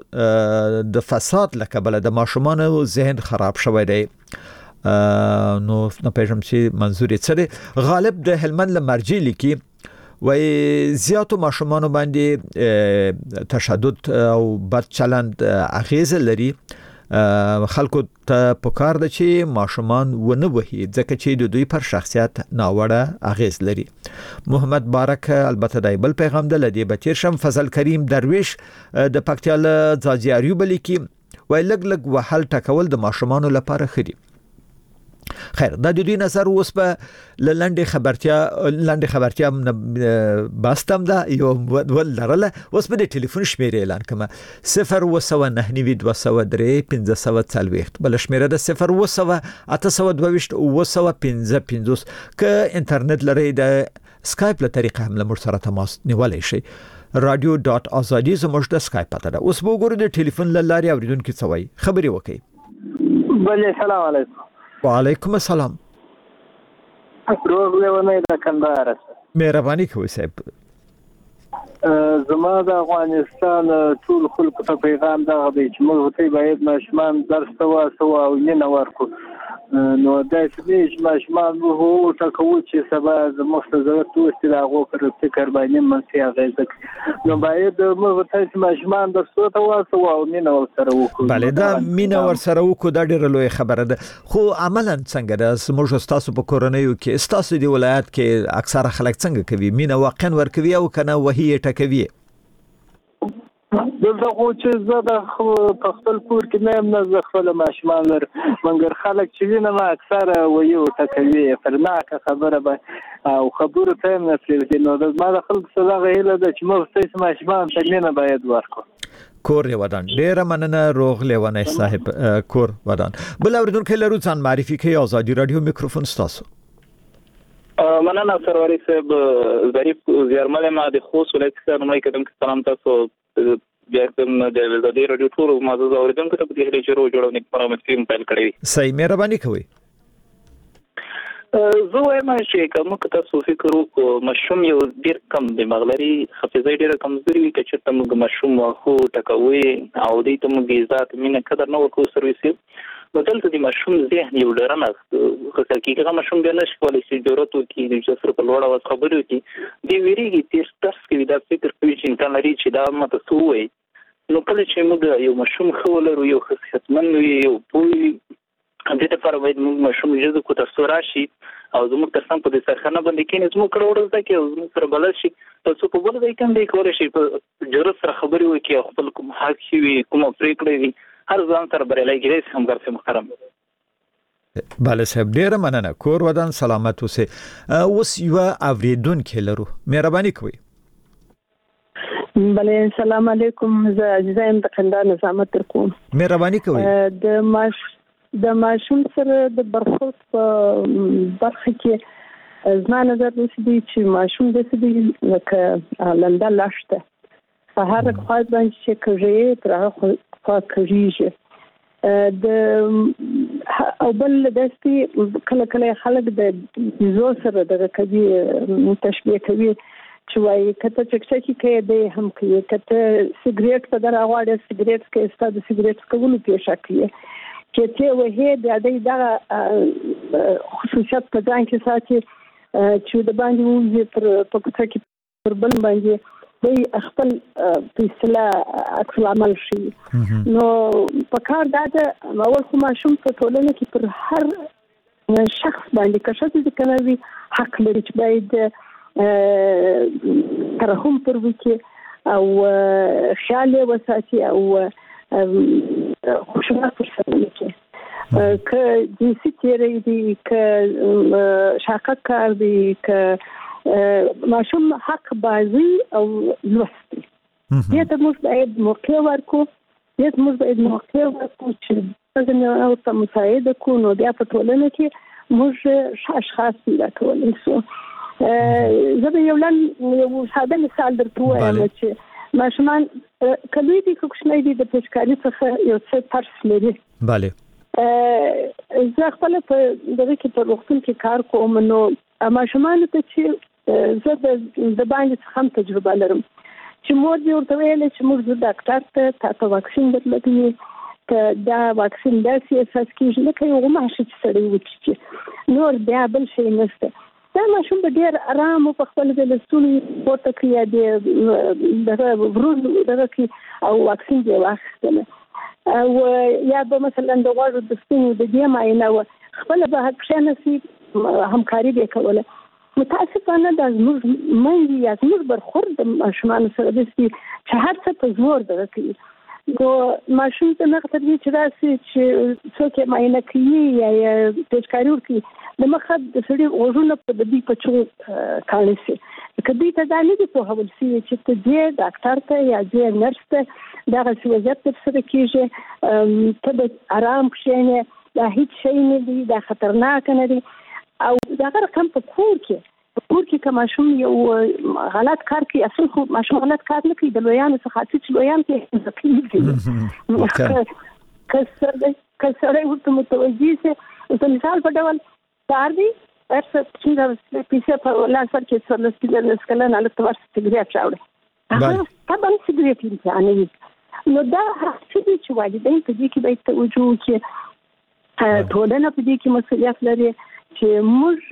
د فساد لکبل د ماشومان ذهن خراب شوی دی. نو نه پېژم چې منظور یې څه دی. غالب د هلمند لمرجی لیکي وای زیاتو ماشومان باندې تشدد او بد چلند اغیزه لري. خلکو ته پکار ده چې ماشومان ونه وهي ځکه چې د دوی پر شخصیت ناوړه اغیز لري. محمد بارک البته د بل پیغام ده لدی بچیر شم. فضل کریم درویش د پکتیا له ځاځي اریوب لیکي وای لګ لګ وحل ټکول د ماشومان لپاره خدي. خیر دا د دوی نظر اوس په لنډه خبرتیا لنډه خبرتیا باستم دا یو ول لرله اوس په ټلیفون شمیره اعلان کما صفر و صفر نه نوي دوه صفر درې پنځه صفر څلوېښت بل شمیره د صفر و صفر اته صفر دوه ویشت و صفر پنځه پنځوس ک انټرنیټ لري د سکایپ له طریقه هم له مر سره تماس نیولای شي. رادیو ډاټ ازادي زموږ د سکایپ پته ده. اوس وګورئ د ټلیفون لاري اوریدونکو څه وایي خبري وکي. بل السلام علیکم. وعلیکم السلام. روغ لیونه د کندهار. مهرباني کوئ صاحب. زما د افغانستان ټول خلکو ته پیغام دا دی چې موږ ته باید ماشومان درس ته واسو او نه ورکو. نو دا چې ماشومان وو ټکو چې سبا زموږ ته ضرورت وستي راغو پر فکر باندې منسي اغیزه. نو باید موږ ته چې ماشومان درس ته واسو او نه ور سره وکړو. بله دا مینه ور سره وکړو دا ډیره لوی خبره ده. خو عملاً څنګه ده موږ تاسو په کورنۍ کې تاسو دی ولایت کې اکثره خلک څنګه کوي مینه واقعا ور کوي او کنه وهي ټکوي. دلته خو چې زه د خپل کور کې نه نه زه خپل ماشومان لر منګر خلک چې وینه ما اکثره ویو ټکوي فرناکه خبره به او خبره ته نه پرې نو د ما د خلک سره غیله د چې موږ څه ماشومان ته نه باید ورکو. کور ودان ډیره مننه روغ لیوانه صاحب کور ودان. بل اوریدونکو لرو ځان معرفي کوي ازادي رادیو میکروفون تاسو. مننه سروری صاحب ظریف زیارمل ما د خوست ولایت څخه نومای کدم سلام تاسو بیا کوم د ازادي رادیو ټول مازه اوریدونکو ته په دې لچرو جوړونه کوم سیم پیل کړی. صحیح مهرباني کوئ. زه وایم چې کوم تاسو فکر وکړو مشوم یو ډیر کم د مغلري حافظه ډیره کمزوري وي چې تم مشوم خو ټکوي او دې ته موږ عزت مینه قدر نه ورکو سرویس نو دلته د مشوم ذهن یو ډرنه خو حقیقت مشوم به نشي کولای چې ضرورت وکړي د جسر په لوړه واس خبرې وکړي دی ویریږي تیر تاسو کې دا فکر کوي چې انسان لري چې دا ماته سوې نو کله چې موږ یو مشوم خولر یو خصيصمن یو پوي دې ته پر وایي موږ مشوم جزو کو تاسو راشي او زموږ تر څنګ په دې سرخانه باندې کې زموږ کړوړل ځکه زموږ سره بل شي تاسو په بل ځای کې هم دې کولای شي په جرأت سره خبرې وکړي خپل کوم حق شي کوم پریکړې وي هر ځان سره برلای کېږي هم ګرځي محترم. بله صاحب ډیره مننه کور ودان سلامت اوسئ. اوس یو اوریدونکو لرو مهرباني کوئ. بله السلام علیکم زه عزیزایم د کندهار نظامت تر کوم. مهرباني کوئ. د ماش د ماشوم سره د برخورد په برخه کې زما نظر دی چې ماشوم د څه دی لکه لنده لاشته په هر خوا باندې چې کوي تر هغه خوا کوي د او بل دستي کله کله خلک د زو سره د کوي تشبيه کوي چې وایي کته چکچکی کې د هم کې کته سیګریټ په دغه غواړي سیګریټ کې ستاسو سیګریټ کولو پیښه کوي چې ته وه د دغه خصوصیت په ځان کې ساتي چې د باندې وځي پر په کوڅه کې پر بل باندې د خپل په اصطلاح عکس العمل شي نو په کار دا د اول خو ماشوم په ټولنه کې پر هر شخص باندې کښته د کوي حق لري چې باید ترحم پر وکي او خیال وساتي او خوشحالي پر وکي که جنسي تیری دي که شاقه کار دي که ماشوم حق بازی او لوستي دې ته موږ باید موقع ورکو دې موږ باید موقع ورکو چې څنګه او تاسو مساعده کو نو بیا په ټولنه کې موږ اشخاص پیدا کولای شو زه به یو لن یو ساده مثال درته وایم چې ماشومان کله دې کوښښ دي د پېچکاري څخه یو څه ترس لري bale زه خپل په دغه کې په وختونو کې کار کوم نو ماشومان ته چې زه د باندې څخه تجربه لرم چې مور دې ورته ویل چې موږ د ډاکټر ته تاسو واکسین درلودلی ته دا واکسین داسې اساس کېږي لکه یو ماشه چې سړی وچی نور بیا بل شي نشته دا ماشوم به ډېر آرام په خپل د لستونو پورته کړی دی دغه ورون دغه کې او واکسین دی واخیستل او یا به مثلا د غوړو د ستونو د دې معاینه خپل به حق نسی همکاري وکوله متاسفانه د زموږ مې یا زموږ برخورد د ماشومان سره د چې هر څه په زور ده کوي نو ماشوم ته نه خطر دي چې راسي چې څوک معاینه کوي یا پېچکاري ورکوي د مخه د سړي غوږونه په دې پچو کاڼي سي کدی ته دا نه دي په هول سي چې ته دې ډاکټر ته یا دې نرس ته دا غوښتل وضعیت تر سره کیږي ته به آرام کښینه دا هیڅ شي نه دي دا خطرناک نه دي او دا رقم په کور کې په کور کې کوم ماشوم یو غلط کار کوي اصل خو ماشوم غلط کار نه کوي د لویانو څخه چې لویان کې ځکه کسره کسره ورته متوجي سي د مثال په ډول کار دی ارڅ چې د پیسه په لاس کې څلور سکلن سکلن علي تور سیګریټ راوړي هغه طبعا سیګریټ انساني نو دا هڅه چې والدین په دې کې باید توجه وکړي ټولنه په دې کې مسؤلیت لري چې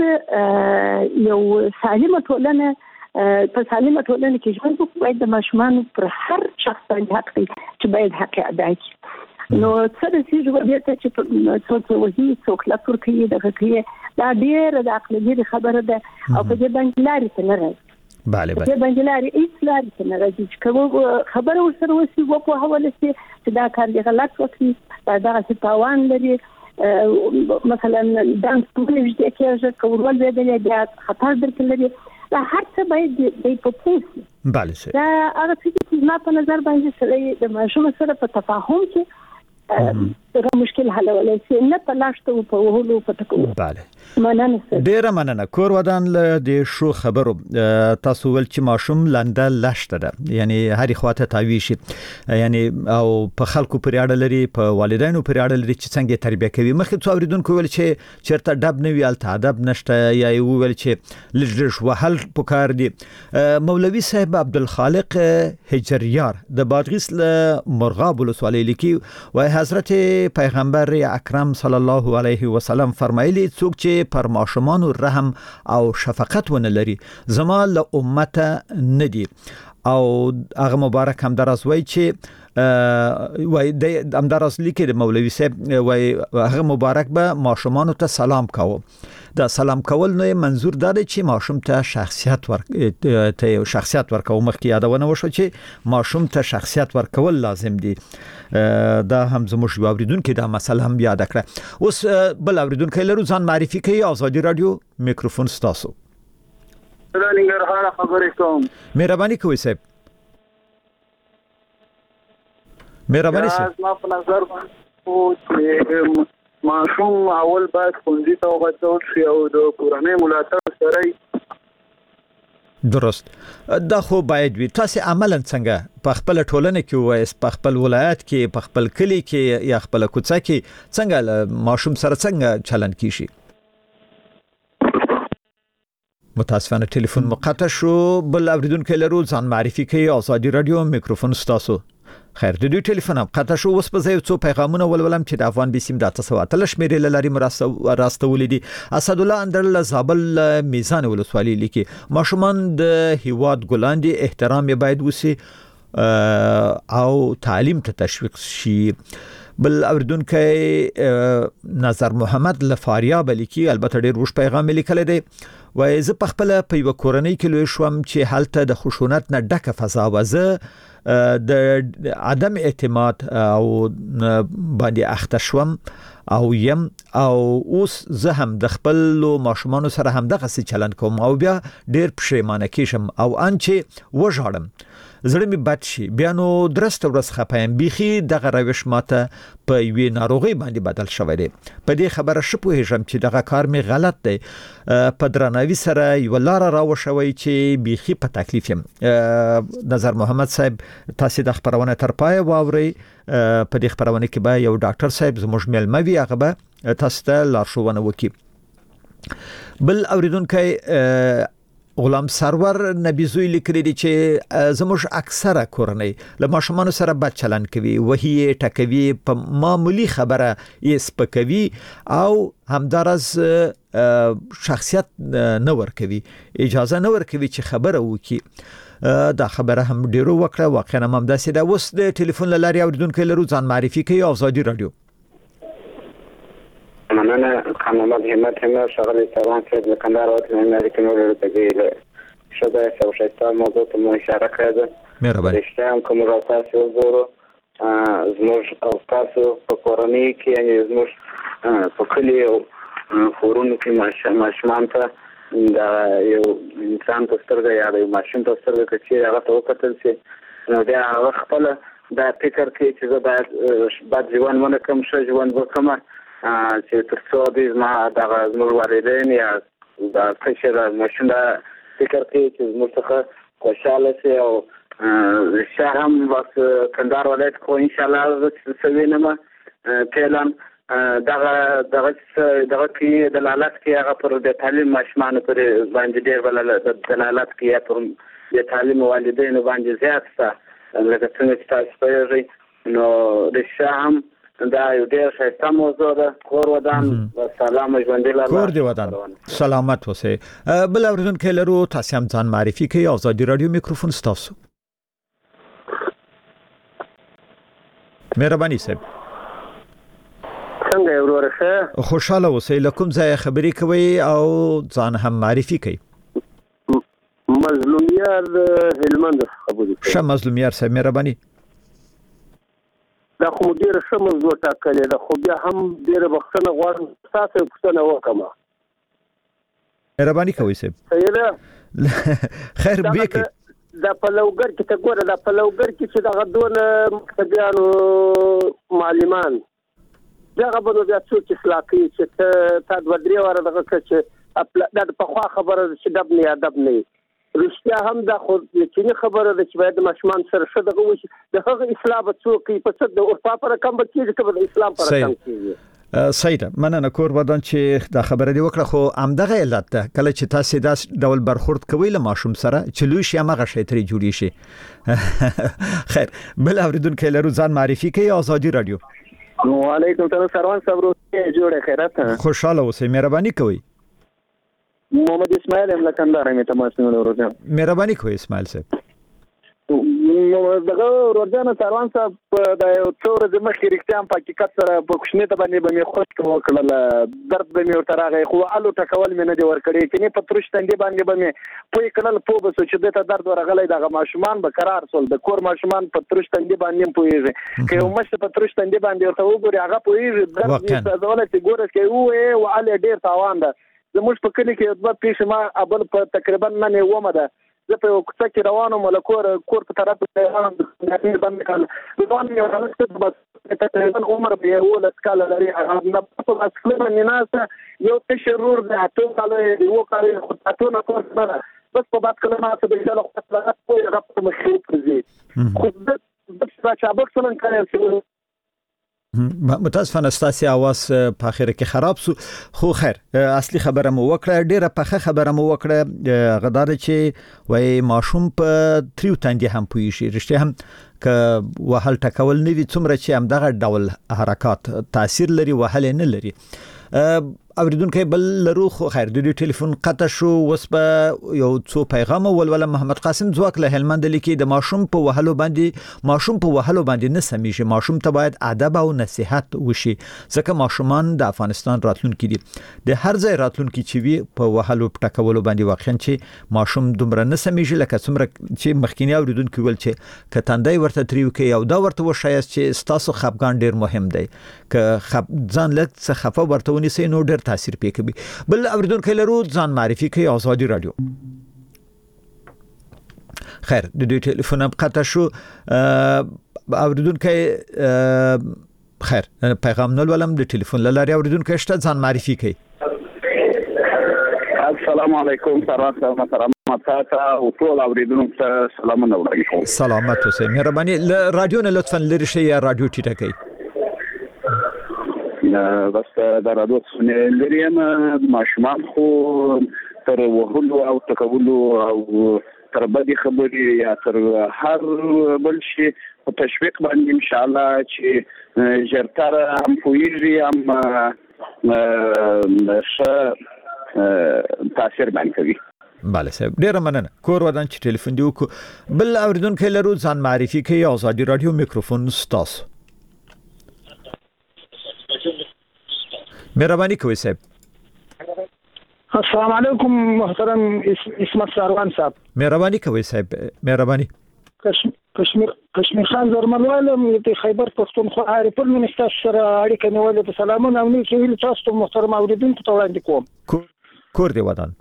موږ یو سالمه ټولنه په سالمه ټولنه کې ژوند وکړو باید د ماشومان پر هر شخص باندې حق دی چې باید حق ادا کړي نو څه د سې ژوند ته چې څوک وهي څوک لا تر کې دغه کې دا ډېر د عقلي خبره ده او په دې باندې لارې ته نه راځي bale bale په باندې لارې هیڅ لارې ته نه راځي چې خبره ورسره وسی وو په حواله سي چې دا کار دی غلط وکړي دا دغه تاوان لري مثلا دانس پولیس دې کېږي کورول دې دې خطر درته لري دا هر څه باید د پولیس bale sir دا هغه چې ما په نظر باندې سره د ماشوم سره په تفاهم کې دا مشکل حلولای شي نه په لاشته او په وهلو په تکو bale مننه ډیر مننه کور ودان له د شو خبرو تاسو ول چې ماشوم لنده لاشته ده یعنی هرې خواته تاوی شي یعنی او په خلکو پرې اړه لري په والدینو پرې اړه لري چې څنګه تربیه کوي مخکې څو اوریدونکو ول چې چیرته ډب نه ویل ته ادب نشته یا یو ول چې لږ وهل پکار دي مولوی صاحب عبدالخالق هجریار د بادغیس له مرغاب ولسوالۍ لیکي وای حضرت پیغمبر اکرم صلی الله علیه و سلم فرمایلی څوک چې پر ماشومان رحم او شفقت ونه لري زما له امت نه دي او هغه مبارک هم دراز وای چې وای د امدارس لیکي د مولوی صاحب وای هغه مبارک به ماشومان ته سلام کاوه دا سلام کول نه منظور دا دی چې ماشوم ته شخصیت ور ته شخصیت ورکو مخکې یادونه وشو چې ماشوم ته شخصیت ورکول لازم دی دا هم زموږ یو اوریدونکو دا مسله هم یاد کړه اوس بل اوریدونکو لرو ځان معرفي کوي آزادي رادیو میکروفون ستاسو دا ننګرهار خبرې کوم مهرباني کوئ صاحب مهرباني صاحب ما په نظر باندې ماشوم اول باید ښوونځي ته وغځول شي او د کورنۍ ملاتړ سره درست دا خو باید وي تاسو عملاً څنګه په خپل ټولنه کې وایس په خپل ولایت کې په خپل کلی کې یا خپل کوڅه کې څنګه ماشوم سره څنګه چلند کیشي متاسفانه ټلیفون مقطع شو. بل اوریدونکو لرو ځان معرفي کوي. ازادي رادیو میکروفون ستاسو. خیر د دې ټلیفون هم قطع شو. اوس په ځای څو پیغامونه ولولم چې د افغان بیسیم د تاسو اتل شمیرې لاري مراسته راستولې دي. اسد الله اندرل زابل میزان ولسوالۍ لیکي ماشومان د هیواد ګلاندي احترام باید وسی او تعلیم ته تشویق شي. بل اوریدونکو نظر محمد لفاریاب لیکي البته ډیر روش پیغام لیکل دی. وای زه په خپل په یو کورنۍ کې لوی شوم چې حالت د خشونت نه ډکه فضا وزه د عدم اعتماد او باندې اخته شوم او يم او اوس زه هم د خپل ماشومان سره هم دغه څه چلند کوم او بیا ډیر پښیمانه کیشم او ان چې وژاړم زړه می بد شي بیا نو درسته ورس خپایم بيخي دغه روش ماته په وی ناروغي باندې بدل شوی دی. په دې خبره شپه هجم چې دغه کار می غلط دی. په درناوي سره یو لار راوښوي چې بيخي په تکلیف يم. نظر محمد صاحب تاسو د خبرونه تر پای واوري. په دې خبرونه کې به یو ډاکټر صاحب زموږ ملموي هغه به تاسو ته لارښوونه وکړي. بل اوریدونکو غلام سرور نبی زوی لیکلی دی چې زموږ اکثره کورنۍ له ماشومان سره بد چلند کوي وهي ټکوي په معمولی خبره یې سپکوي او همدارس شخصیت نه ورکوي اجازه نه ورکوي چې خبره وکړي. دا خبره هم ډیرو وکړه واقعا هم داسې ده. اوس د ټلیفون لاري اوریدونکو لرو ځان معرفي کوي. ازادي رادیو. مننه قانونات همت همه شغل سروان که در کندر وقتی نمیاری که نور بگیر شده سوشایسته موضوع تو اشاره کرده رشته هم که مراساسی و زورو زموش اوستاسو پا کورانی که یعنی زموش پا کلی خورونو که ماشمان تا دا یو انسان تسترگه یا دا یو ماشین تسترگه که چی اغا تا وقتل سی دا اغا خپل دا فکر که چیزا باید جوان منکم شا جوان بکمه چې ترڅو دې ما دغه زموږ والدین یا د کشر ماشین دا فکر کوي چې زموږ څخه خوشاله شي او رښتیا هم بس کندهار ولایت خو ان شاء الله سوینه فعلا دغه دغه دغه کې دلالت کوي هغه پر د تعلیم ماشومان پر باندې ډېر بل دلالت کوي پر د تعلیم والدین باندې زیات څه لکه څنګه چې تاسو پوهیږئ نو رښتیا هم دا یو ډیر ښایسته موضوع ده. کور ودان سلام ژوندې لاره کور دی ودان سلامت اوسئ. بل اوریدونکو لرو تاسو هم ځان معرفي کوي. ازادي رادیو میکروفون ستاسو. مهرباني صاحب. څنګه ورورشه خوشاله اوسئ. لکم ځای خبرې کوي او ځان هم معرفي کوي. مظلومیار هلمند خبرې کوي. شه مظلومیار صاحب مهرباني. دا خو ډیره ښه موضوع ټاکلې ده خو بیا هم ډیره بخښنه غواړم تاسو پوښتنه وکړم. مهرباني کوئ صاحب. صحیح ده خیر به کې دا په لوګر کې ته ګوره دا په لوګر کې چې دغه دونه مکتبیانو معلمان دغه به نو بیا څوک اصلاح کوي چې ته تا دوه درې واره دغه کړه چې دا د پخوا خبره چې ادب نه ادب نه رښتیا هم دا خو یقیني خبره ده چې باید د ماشومان سره ښه دغه وشي د هغه اصلاح به څوک کوي په څه د اروپا په رقم به کېږي که به د اسلام په رقم کېږي. صحیح ده مننه کور ودان چې دا خبره دی وکړه خو همدغه علت ده کله چې تاسو داس ډول برخورد کوي له ماشوم سره چې لوی شي هغه شی ترې جوړی شي. خیر بل اوریدونکو لرو ځان معرفي کوي. ازادي رادیو. وعلیکم السلام سروان صاحب روغ جوړه خیرات خوشاله اوسئ. مهرباني کوئ. محمد اسماعیل هم لکندار می تماس نیول ورته. مهرباني کوئ اسماعیل صاحب. دغه ورځان سروان صاحب د یو څو ورځې مخکې رښتیا هم په حقیقت سره په کوښنې ته باندې به مې خوښ وکړل درد به مې ورته راغی خو الو ټکول مې نه دی ورکړی کني په ترش تندې باندې به مې پوی کړل پوه به چې دته درد ورغلی دغه ماشومان به قرار سول د کور ماشومان په ترش تندې باندې پویږي که یو مشه په ترش تندې باندې ورته وګوري هغه پویږي درد یې ځول چې ګوره کې او او ال ډیر تاوان ده. زموږ په کلی کې د پیښه ما ابل په تقریبا نه ومه ده زه په کوڅه کې روانم ملکور کور په طرف ته روان نه باندې کړم دوه یو راځي بس تقریبا عمر به یو لسکاله لري هغه په اصل باندې نه یو تشرور ده ته کله یو کال خو تاسو نه کوم نه بس په بات کله ما څه به له خپل لغت کوی رب مخې پرځي خو د د چې ابک څنګه کوي متاسفانه ستاسي اواز په اخر کې خراب سو خو خیر اصلي خبره مو وکړه ډیره پخه خبره مو وکړه غدار چې وای ماشوم په تریو تاندې هم پوي شي رښتیا هم ک وهل ټکول نه وي څومره چې هم دغه ډول حرکات تاثیر لري وهل نه لري اوریدونکو بل لرو خو خیر د ټلیفون قطع شو وس په یو څو پیغام ولول محمد قاسم ځواک له هلمند لیکي د ماشوم په وهلو باندې ماشوم په وهلو باندې نه سمېږي ماشوم ته باید ادب او نصيحت وشي ځکه ماشومان د افغانستان راتلونکي دي د هر ځای راتلونکي چې وي په وهلو پټکولو باندې واقعا چې ماشوم دومره نه سمېږي لکه څومره چې مخکینی اوریدونکو ول چې کتاندای ورته تریو کې یو دا ورته وشایست چې ستاسو خپګان ډیر مهم دی ک خپ ځان لک څه خفه ورته ونیسي نو ډیر تاثیر پې کوي بل اوریدونکو لرو ځان معرفي کوي آزادي رادیو خیر د دې ټلیفون قطع شو اوریدونکو خیر پیغام نل ولم د ټلیفون لاري اوریدونکو شته ځان معرفي کوي السلام علیکم سلام محترم تاسو او ټول اوریدونکو ته سلامونه وړاندې کوم سلامات اوسئ مهرباني رادیو نه لطفا لری شي یا رادیو ټیټه کوي بس دا رادیو څنګه لري ماشومان خو تر وهلو او تکولو او تر بدی خبري یا تر هر بل شي په تشویق باندې ان شاء الله چې جرتر هم پویږي هم ش تاثیر باندې کوي bale صاحب ډیر مننه کور ودان چې ټلیفون دی وکړو بل اوریدونکو لرو ځان معرفي کوي آزادي رادیو میکروفون ستاسو مهرباني کوي صاحب السلام علیکم محترم اسمت ساروان صاحب مهرباني کوي صاحب مهرباني کشمیر کشمیر خان زرمنوالم د خیبر پښتونخوا عارفون منسټر سره اړیکه نیولې په سلامونه او نیو ویل تاسو محترم اوریدونکو ته وړاندې کوم کور دی ودان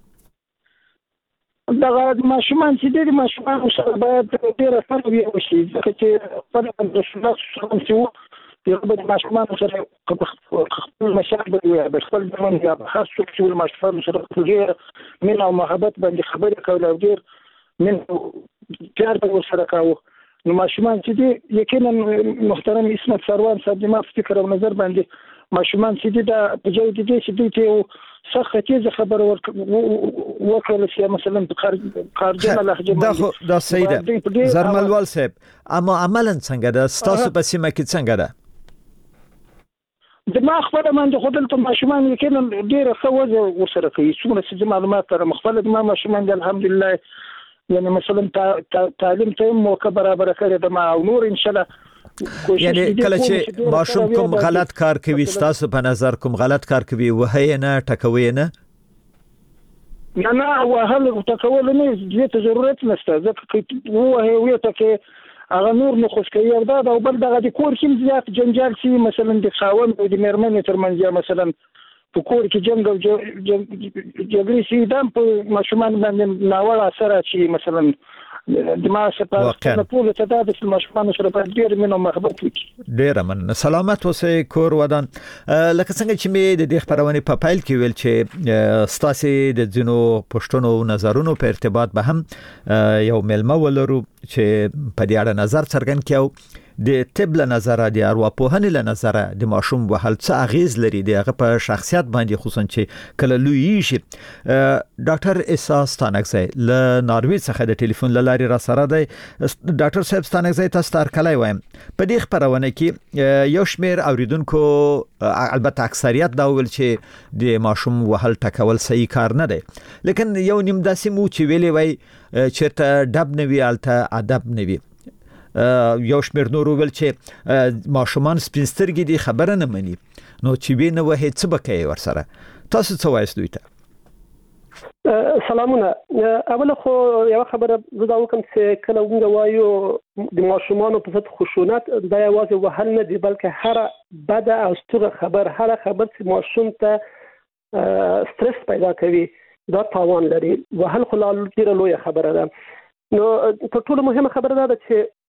دا ماشومان چې د ماشومان سره باید ډیر سره وي شي ځکه چې په د شناخت سره چې یو د ماشومان سره خپل مشاعر به خپل ځوان یا خاص څوک چې ماشومان سره ډیر مینه او محبت باندې خبرې کول او ډیر من پیار به سره کاوه نو ماشومان چې دي یقینا محترم اسمت سروان صاحب د ما فکر او نظر باندې ماشومان چې دي دا په ځای دي چې دوی ته سخت تیز خبر ورکړل شي مثلا په خارجه لهجه دا خو دا سیده زرملوال صاحب اما عملا څنګه ده ستاسو په سیمه کې څنګه ده د ما خپل باندې خپل ته ماشومان یقینا ډیره ښه وځي ورسره کوي څومره چې معلومات تر مخبل د ما ماشومان الحمدلله یعنی مثلا تعلیم ته موقع برابر کړی د ما او نور ان شاء الله یعنی کله چې ماشوم کوم غلط کار کوي ستاسو په نظر کوم غلط کار کوي وهي نه ټکوي نه نه نه وهل ټکول نه دې ضرورت نشته ځکه وهي وي ټکه هغه نور نه خوش کوي او دا او بل دغه د کور کې زیات جنجال شي مثلا د خاوند او د میرمنې ترمنځ مثلا په کور کې جنگ او جګړې شي دا په ماشومان باندې ناوړه اثر شي مثلا د ما څخه په ټول ته د ماشومان سره په ډیر مینه محبت وکړي ډیر من سلامت اوسئ کور ودان لکه څنګه چې مې د دې خبرونه په پایل کې ویل چې ستاسو د جنو پښتنو نظرونو په ارتباط به هم یو ملمه ولرو چې په دې اړه نظر څرګند کړو د طب له نظره د ارواپوهنې له نظره د ماشوم وهل څه اغیز لري دغه په شخصیت باندې خصوصا چې کله لوی شي ډاکټر احساس ستانکزی له ناروی څخه د ټلیفون لاري را سره دی ډاکټر صاحب ستانکزی تاسو تر کله وایم په دې خبرونه کې یو شمیر اوریدونکو البته اکثریت دا ویل چې د ماشوم وهل ټکول صحیح کار نه دی لیکن یو نیم داسې مو چې ویلې وای چیرته ډب نه وی الته ادب نه وی یو شمیر نور ول چې ماشومان سپینسترګي دي خبره نه مني نو چې به نه وه څه بکای ورسره تاسو څه وایي دوی ته سلامونه اوله خو یو خبره زه دا وکم چې کله موږ وایو د ماشومان په ضد خشونت دا یوازې وهل نه دی بلکې هر بد او ستره خبر هر خبر چې ماشوم ته سترس پیدا کوي دا تاوان لري وهل خو لا ډیره لویه خبره ده نو تر ټولو مهمه خبره ده چې